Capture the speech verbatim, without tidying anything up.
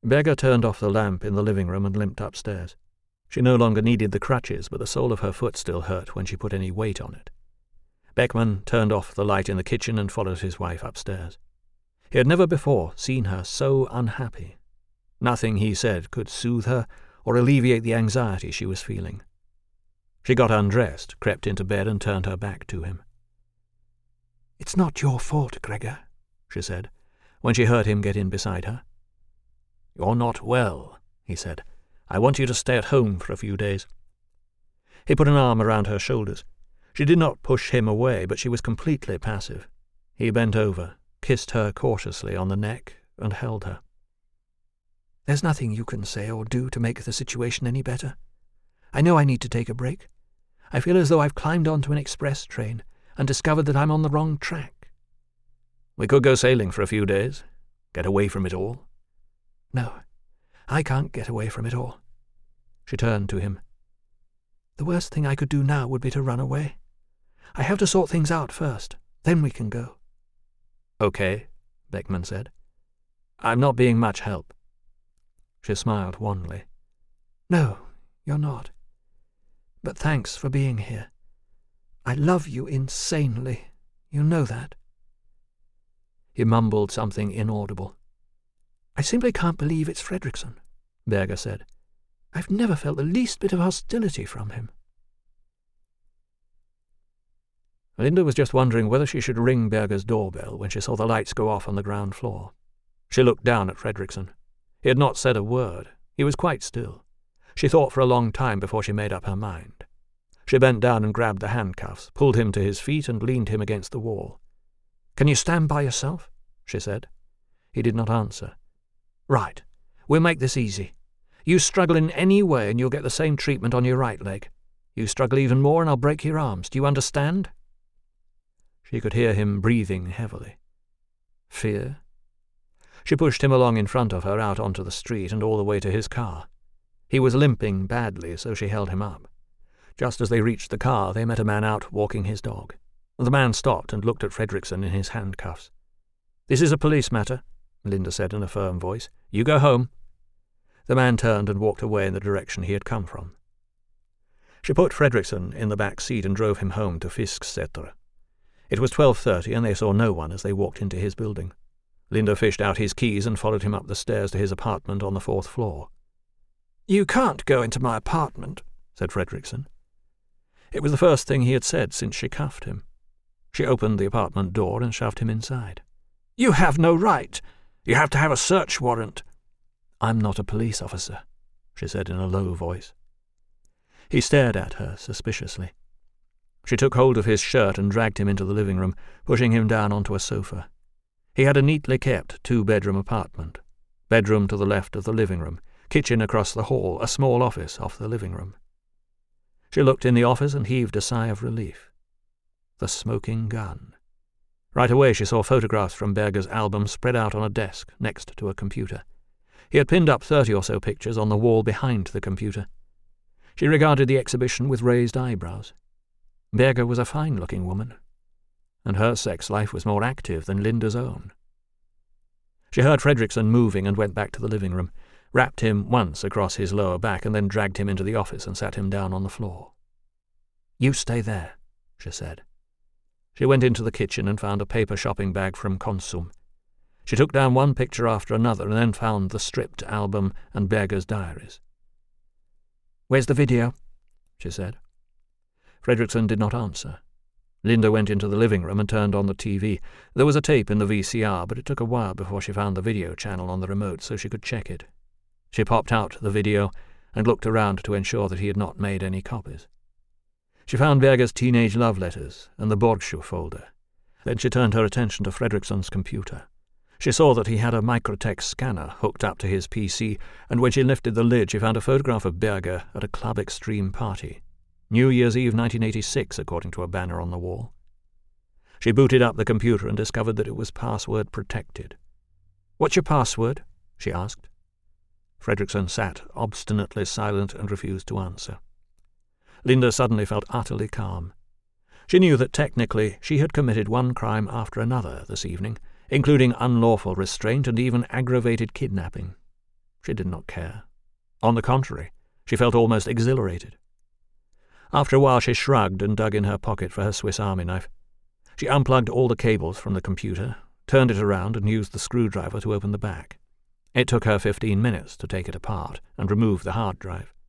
Berger turned off the lamp in the living room and limped upstairs. She no longer needed the crutches, but the sole of her foot still hurt when she put any weight on it. Beckman turned off the light in the kitchen and followed his wife upstairs. He had never before seen her so unhappy. Nothing he said could soothe her or alleviate the anxiety she was feeling. She got undressed, crept into bed, and turned her back to him. "It's not your fault, Gregor," she said, when she heard him get in beside her. "You're not well," he said. "I want you to stay at home for a few days." He put an arm around her shoulders. She did not push him away, but she was completely passive. He bent over, kissed her cautiously on the neck, and held her. "There's nothing you can say or do to make the situation any better. I know I need to take a break. I feel as though I've climbed onto an express train and discovered that I'm on the wrong track." "We could go sailing for a few days. Get away from it all." "No, I can't get away from it all." She turned to him. "The worst thing I could do now would be to run away. I have to sort things out first. Then we can go." "Okay," Beckman said. "I'm not being much help." She smiled wanly. "No, you're not. But thanks for being here. I love you insanely. You know that." He mumbled something inaudible. "I simply can't believe it's Fredrickson," Berger said. "I've never felt the least bit of hostility from him." Linda was just wondering whether she should ring Berger's doorbell when she saw the lights go off on the ground floor. She looked down at Fredrickson. He had not said a word. He was quite still. She thought for a long time before she made up her mind. She bent down and grabbed the handcuffs, pulled him to his feet, and leaned him against the wall. "Can you stand by yourself?" she said. He did not answer. "Right. We'll make this easy. You struggle in any way and you'll get the same treatment on your right leg. You struggle even more and I'll break your arms. Do you understand?" She could hear him breathing heavily. Fear? She pushed him along in front of her out onto the street and all the way to his car. He was limping badly, so she held him up. Just as they reached the car, they met a man out walking his dog. The man stopped and looked at Fredrickson in his handcuffs. "This is a police matter," Linda said in a firm voice. "You go home." The man turned and walked away in the direction he had come from. She put Fredrickson in the back seat and drove him home to Fisksätra. It was twelve thirty, and they saw no one as they walked into his building. Linda fished out his keys and followed him up the stairs to his apartment on the fourth floor. "You can't go into my apartment," said Fredrickson. It was the first thing he had said since she cuffed him. She opened the apartment door and shoved him inside. "You have no right. You have to have a search warrant." "I'm not a police officer," she said in a low voice. He stared at her suspiciously. She took hold of his shirt and dragged him into the living room, pushing him down onto a sofa. He had a neatly kept two-bedroom apartment. Bedroom to the left of the living room, kitchen across the hall, a small office off the living room. She looked in the office and heaved a sigh of relief. The smoking gun. Right away she saw photographs from Berger's album spread out on a desk next to a computer. He had pinned up thirty or so pictures on the wall behind the computer. She regarded the exhibition with raised eyebrows. Berger was a fine-looking woman, and her sex life was more active than Linda's own. She heard Fredrickson moving and went back to the living room, wrapped him once across his lower back, and then dragged him into the office and sat him down on the floor. "You stay there," she said. She went into the kitchen and found a paper shopping bag from Konsum. She took down one picture after another and then found the stripped album and Berger's diaries. "Where's the video?" she said. Fredrickson did not answer. Linda went into the living room and turned on the T V. There was a tape in the V C R, but it took a while before she found the video channel on the remote so she could check it. She popped out the video and looked around to ensure that he had not made any copies. She found Berger's teenage love letters and the Borgsjö folder. Then she turned her attention to Fredrickson's computer. She saw that he had a Microtex scanner hooked up to his P C, and when she lifted the lid she found a photograph of Berger at a Club Extreme party. New Year's Eve nineteen eighty-six, according to a banner on the wall. She booted up the computer and discovered that it was password protected. "What's your password?" she asked. Fredrickson sat obstinately silent and refused to answer. Linda suddenly felt utterly calm. She knew that technically she had committed one crime after another this evening, including unlawful restraint and even aggravated kidnapping. She did not care. On the contrary, she felt almost exhilarated. After a while she shrugged and dug in her pocket for her Swiss Army knife. She unplugged all the cables from the computer, turned it around and used the screwdriver to open the back. It took her fifteen minutes to take it apart and remove the hard drive.